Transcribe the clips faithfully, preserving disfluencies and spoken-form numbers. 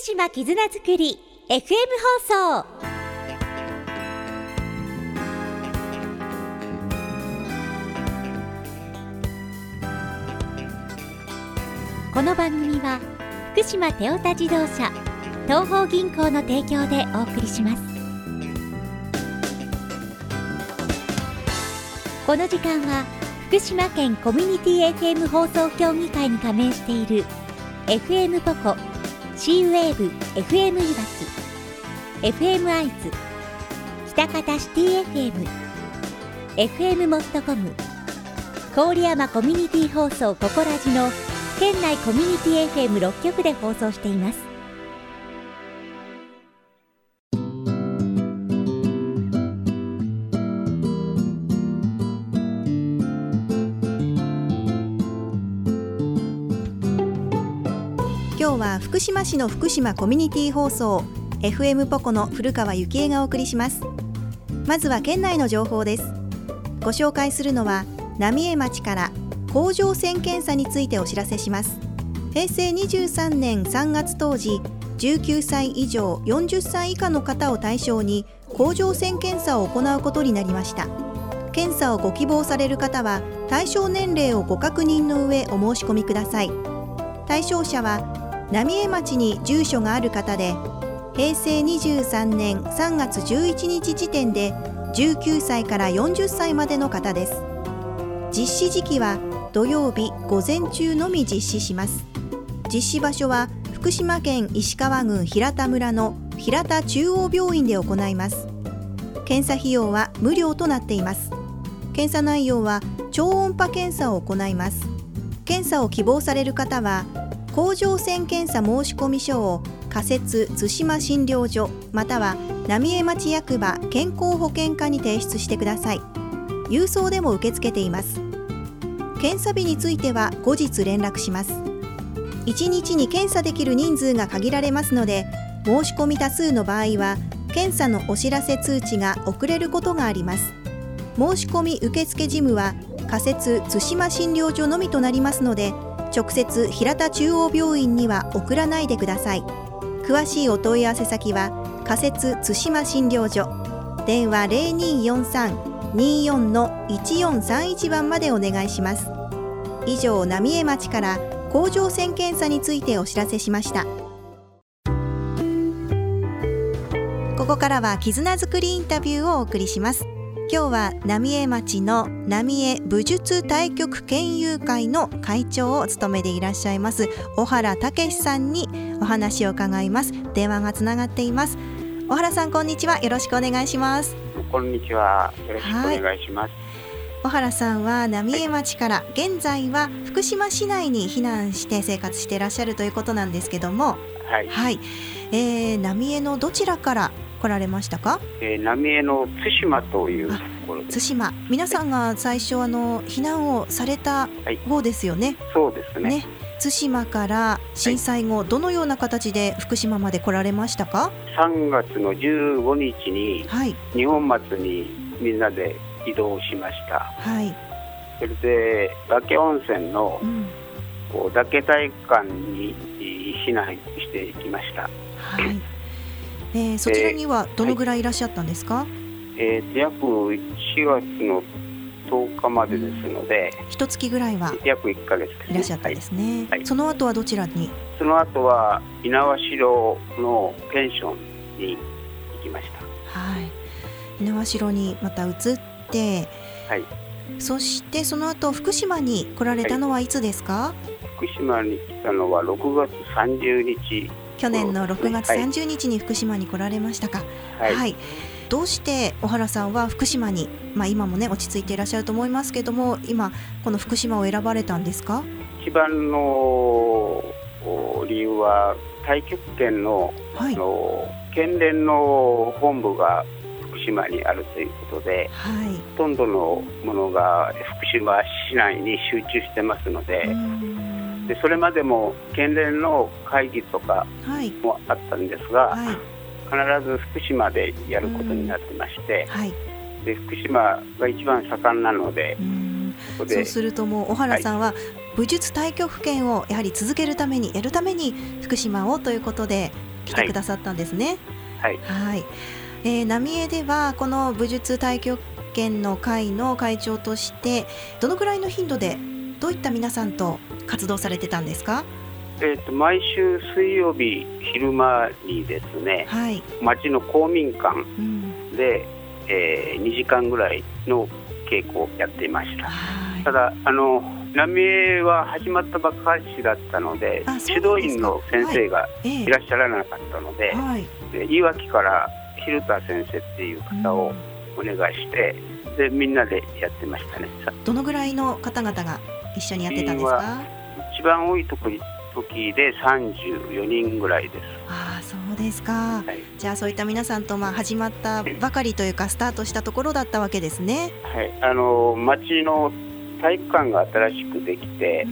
島絆づくり エフエム 放送。この番組は福島テオタ自動車東邦銀行の提供でお送りします。この時間は福島県コミュニティ エフエム 放送協議会に加盟している エフエム ポコ、シーウェーブ エフエム いわき、エフエム アイズ、北方シティ エフエム、エフエム モットコム、郡山コミュニティ放送ココラジの県内コミュニティ エフエムろっ 局で放送しています。 今日は福島市の福島コミュニティ放送 エフエム ポコの古川幸恵がお送りします。まずは県内の情報です。ご紹介するのは浪江町から甲状腺検査についてお知らせします。へいせいにじゅうさんねんさんがつ当時、じゅうきゅうさい以上よんじゅっさい以下の方を対象に甲状腺検査を行うことになりました。検査をご希望される方は対象年齢をご確認の上お申し込みください。対象者は浪江町に住所がある方で、へいせいにじゅうさんねんさんがつじゅういちにち時点でじゅうきゅうさいからよんじゅっさいまでの方です。実施時期は土曜日午前中のみ実施します。実施場所は福島県石川郡平田村の平田中央病院で行います。検査費用は無料となっています。検査内容は超音波検査を行います。検査を希望される方は甲状腺検査申込書を仮設津島診療所または浪江町役場健康保険課に提出してください。郵送でも受け付けています。検査日については後日連絡します。いちにちに検査できる人数が限られますので、申し込み多数の場合は検査のお知らせ通知が遅れることがあります。申し込み受付事務は仮設津島診療所のみとなりますので、直接平田中央病院には送らないでください。詳しいお問い合わせ先は仮設津島診療所、電話 ゼロにーよんさん にーよん いちよんさんいち 番までお願いします。以上、浪江町から甲状腺検査についてお知らせしました。ここからは絆づくりインタビューをお送りします。今日は浪江町の浪江武術太極拳友会の会長を務めていらっしゃいます小原武さんにお話を伺います。電話がつながっています。小原さん、こんにちは。よろしくお願いします。 こんにちは。よろしくお願いします。 小原さんは浪江町から現在は福島市内に避難して生活していらっしゃるということなんですけども、 はい、 はい、えー、浪江のどちらから来られましたか？ えー、浪江の対馬というところです。 対馬、皆さんが最初あの避難をされた方ですよね。はい、 そうですね。ね、 対馬から震災後、はい、どのような形で福島まで来られましたか？ さんがつのじゅうごにちに二本松にみんなで移動しました。 はい、 それで嶽温泉の、うん、こう嶽体育館に避難していきました。 はい、えー、そちらにはどのぐらいいらっしゃったんですか？ えー、約しがつのとおかまでですので、 一月ぐらいは約いっかげつです、ね、 いらっしゃったんですね。はい、その後はどちらに？ その後は猪苗代のペンションに行きました。 はい、猪苗代にまた移って、はい、そしてその後福島に来られたのはいつですか？はい、 福島に来たのはろくがつさんじゅうにち、 去年のろくがつさんじゅうにちに福島に来られましたか？はい、はい、どうして小原さんは福島に、まあ、今もね落ち着いていらっしゃると思いますけども、今この福島を選ばれたんですか？ 一番の理由は太極拳 の,、はい、の県連の本部が福島にあるということで、はい、ほとんどのものが福島市内に集中してますので、でそれまでも県連の会議とかもあったんですが、はいはい、必ず福島でやることになってまして、はい、で福島が一番盛んなので、うん、 そ, そうするともう小原さんは武術太極拳をやはり続けるためにやるために福島をということで来てくださったんですね。 はい、 はい、えー、浪江ではこの武術太極拳の会の会長としてどのくらいの頻度でどういった皆さんと活動されてたんですか？ えー、と毎週水曜日昼間にですね、はい、町の公民館で、うんえー、にじかんぐらいの稽古をやっていました。はい、ただあの浪江は始まったばっかりだったので、指導員の先生がいらっしゃらなかったので、はい、でいわきから蛭田先生っていう方をお願いして、うん、でみんなでやってましたね。 どのぐらいの方々が一緒にやってたんですか？ 一番多いとこ時でさんじゅうよにんぐらいです。 ああ、そうですか。はい、じゃあそういった皆さんとまあ始まったばかりというかスタートしたところだったわけですね。 はい、あの町の体育館が新しくできて、うん、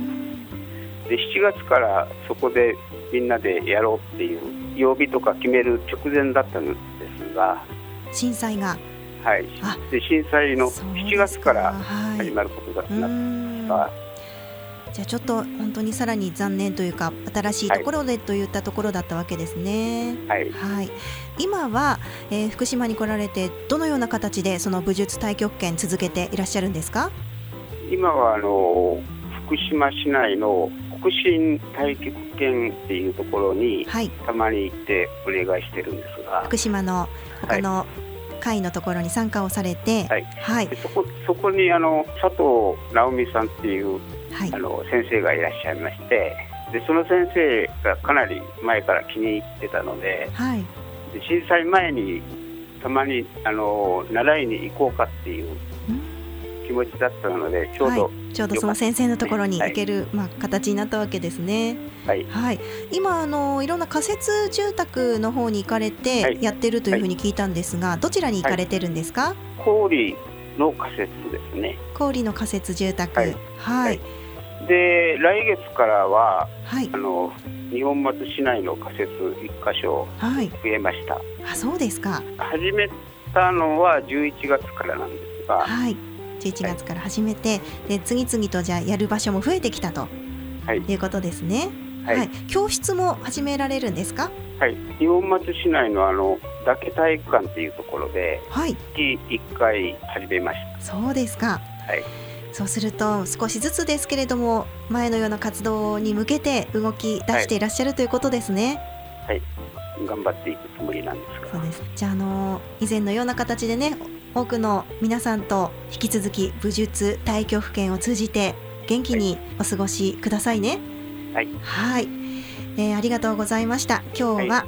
でしちがつからそこでみんなでやろうっていう曜日とか決める直前だったんですが、 震災がはい、で震災のしちがつから始まることになったんですが、はい、 じゃあちょっと本当にさらに残念というか新しいところでといったところだったわけですね。 はい、 はい、今は、えー、福島に来られてどのような形でその武術太極拳続けていらっしゃるんですか？ 今はあの福島市内の北進太極拳っていうところに、はい、たまに行ってお願いしてるんですが、 福島の他の会のところに参加をされて、 はいはい、でそこ、そこにあの佐藤直美さんっていう、はい、あの先生がいらっしゃいまして、でその先生がかなり前から気に入ってたので、はい、で震災前にたまにあの習いに行こうかっていう気持ちだったので、ちょうど、はい、 ちょうどその先生のところに行ける、はい、まあ、形になったわけですね。はいはい、今あのいろんな仮設住宅の方に行かれてやってるというふうに聞いたんですが、はい、どちらに行かれてるんですか？ 郡の仮設ですね。 郡の仮設住宅、はいはいはい、 で来月からは、はい、あの二本松市内の仮設いっかしょ増えました。はい、 あ、そうですか。 始めたのはじゅういちがつからなんですが、 はい、じゅういちがつから始めて、はい、で次々とじゃあやる場所も増えてきたと、はい、いうことですね。はいはい、教室も始められるんですか？ はい、二本松市内のあの嶽体育館っていうところで、はい、月いっかい始めました。 そうですか。 はい、 そうすると少しずつですけれども前のような活動に向けて動き出していらっしゃるということですね。 はい、頑張っていくつもりなんですが。 そうです。じゃあ、あの以前のような形でね、多くの皆さんと引き続き武術太極拳を通じて元気にお過ごしくださいね。 はい、 はい、えー、ありがとうございました。今日は、はい、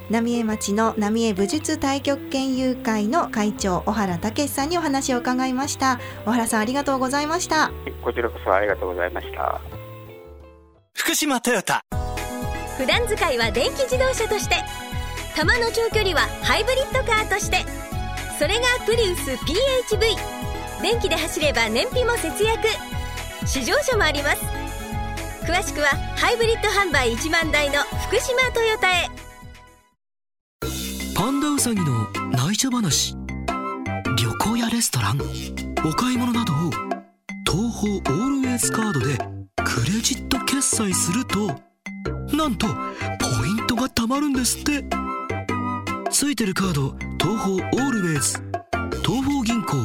浪江町の浪江武術太極拳友会の会長小原武さんにお話を伺いました。小原さん、ありがとうございました。 こちらこそありがとうございました。 福島トヨタ、 普段使いは電気自動車として、たまの長距離はハイブリッドカーとして、それがプリウス ピーエイチブイ。 電気で走れば燃費も節約、試乗車もあります。詳しくはハイブリッド販売いちまんだいの福島トヨタへ。 パンダウサギの内緒話、旅行やレストラン、お買い物などを東宝オールウェイズカードでクレジット決済すると、なんとポイントが貯まるんですって。ついてるカード、東宝オールウェイズ、東宝銀行。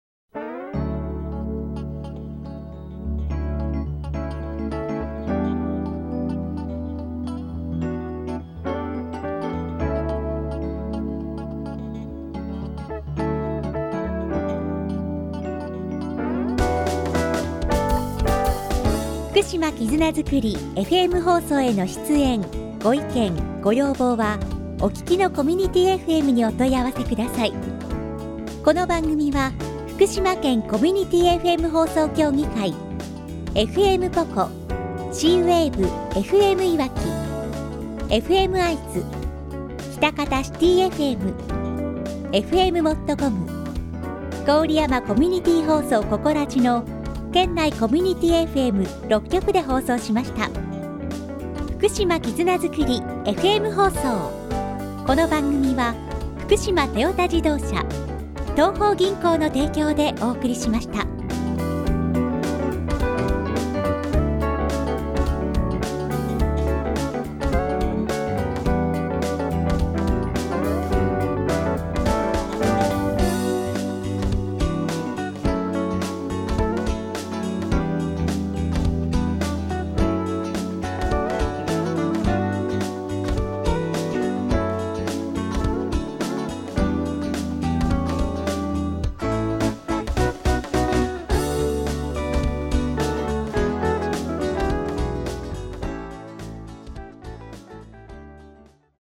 福島絆づくり エフエム 放送への出演ご意見ご要望はお聞きのコミュニティ エフエム にお問い合わせください。この番組は福島県コミュニティ エフエム 放送協議会、 エフエム ポコ、 C ウェーブ エフエム いわき、 エフエム 会津、喜多方シティ エフエム、 エフエム モットコム、郡山コミュニティ放送ココラジの県内コミュニティ エフエムろっきょくで放送しました。福島絆づくり エフエム 放送。この番組は福島トヨタ自動車、東邦銀行の提供でお送りしました。